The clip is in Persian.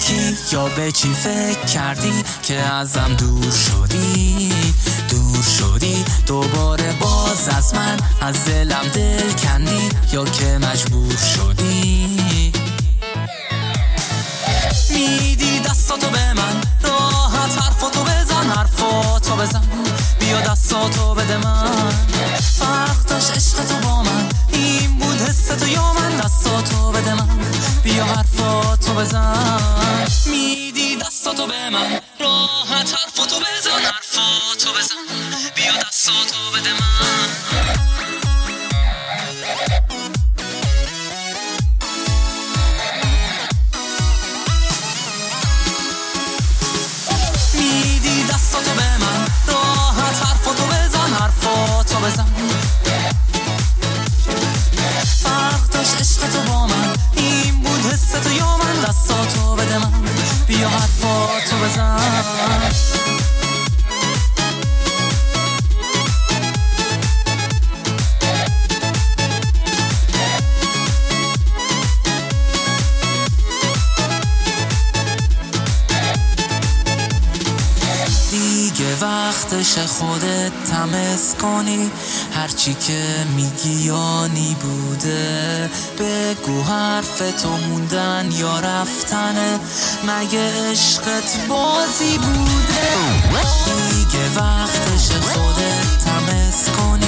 کی یا به چی فکر کردی که ازم دور شدی دوباره باز از من از دلم دل کندی یا که مجبور شدی میدی دستاتو به من راحت حرفاتو بزن بیا دستاتو بده من فرق داشت عشقتو با من این بود حستو یا من دستاتو بده من بیا حرفاتو بزن میدی دستاتو به من راحت حرفاتو بزن بیا دستاتو بده من میدی دستاتو به من راحت حرفاتو بزن فرق داشت عشقتو با من این بود حستو یا من دستاتو بده من بیا حرفاتو بزن دیگه وقتش خودت تمس کنی هرچی که میگی یانی بوده بگو حرفتو موندن یا رفتنه مگه عشقت بازی بوده دیگه وقتش خودت تمس کنی